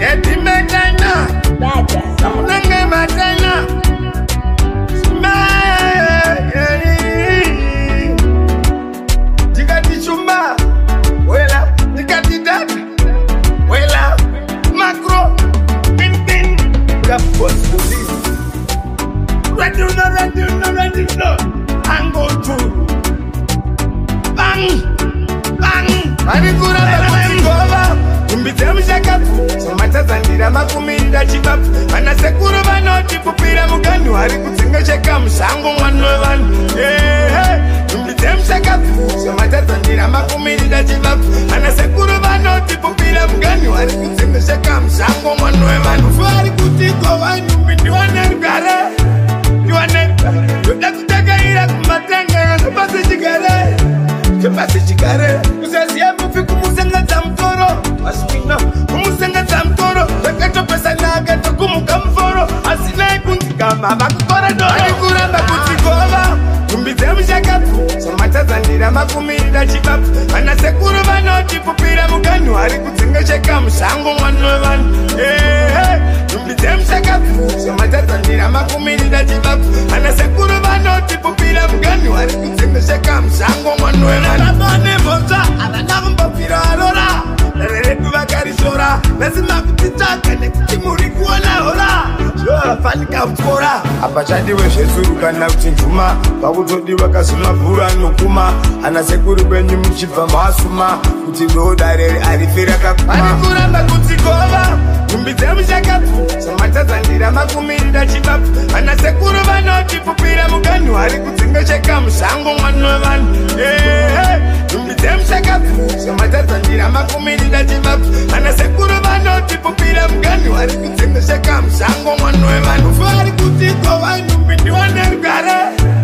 Eti metana Samunanga matana Jikati chumba Wela Jikati dada Wela Macro Pintin Kapos police Radio Ango tu Bang Bang Anikura Bakutikova Umbitemu shakapu Somatazandira makumida chipapu Anasekuru banoti pupira mugani Wari kutsinga shakamu Sango mwanwe vanu Umbitemu shakapu Somatazandira makumida chipapu Anasekuru banoti pupira mugani Wari kutsinga shakamu Sango mwanwe vanu Fari kutikova Numbiti wanerugare Yuda kutagaira kumatenga Kupasi chigare Kupasi chigare Kusasia mufi kumusenga za mtoro Aswina kumusenga za mtoro Wekato pesa nagato kumuka mforo Asina ikuntika mama kukora doro Alikuramba kutikova Kumbize mshakapu Somatazandira makumida chipapu Anasekuru banoti pupira mugani Wari kutsinga shakamu Sango mwanwe vanu Kumbize mshakapu Somatazandira makumida chipapu Anasekuru banoti pupira mugani Wari kutsinga shakamu Sango mwanwe vanu Abone moza Adanagumba arora Neretu bakarisora Lazima kutitaka Nekimuri kuona hora Fanika mkora Apachandi weshezuru kana uchinjuma Pakutodi wakasuma pura nukuma Anasekuru benyu mchipa masuma Kutido darele alifira kakuma Alikuramba kutikova Kumbize mshakapu Somatazandira makumida chipapu Anasekuru banoti pupira mugani Wari kutsinga shakamu Sango mwanwe vanu Kumbize mshakapu Somatazandira makumida chipapu Anasekuru banoti pupira mugani Wari kutsinga shakamu Sango mwanwe vanu Fari kutikova Numbiti wanerugare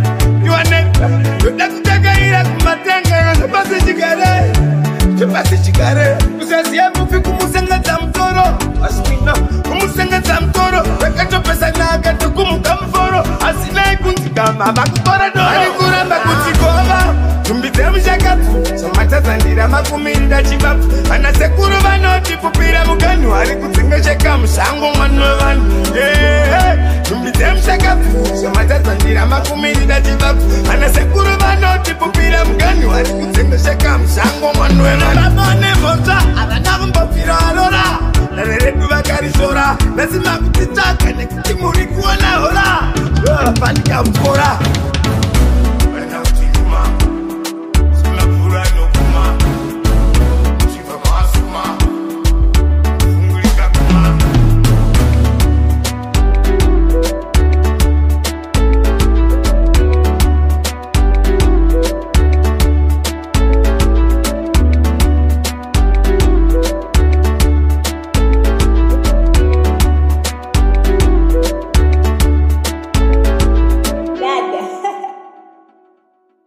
Yuda kutagaira kumatenga Kupasi chigare Kupasi chigare Kusasia mufi kumusenga za mtoro Aswina kumusenga za mtoro Wekato pesa nagato kumuka mforo Asina ikuntika mama kukora doro Alikuramba kutikova Kumbize mshakapu Somatazandira makumida chipapu Anasekuru banoti pupira mugani Wari kutsinga shakamu Sango mwanwe vanu Kumbize mshakapu Somatazandira makumida chipapu Anasekuru banoti pupira mugani Wari kutsinga shakamu Sango mwanwe vanu Abone moza Adanagumba arora Neretu bakarisora Lazima kutitaka Nekimuri kuona hora Fanika mkora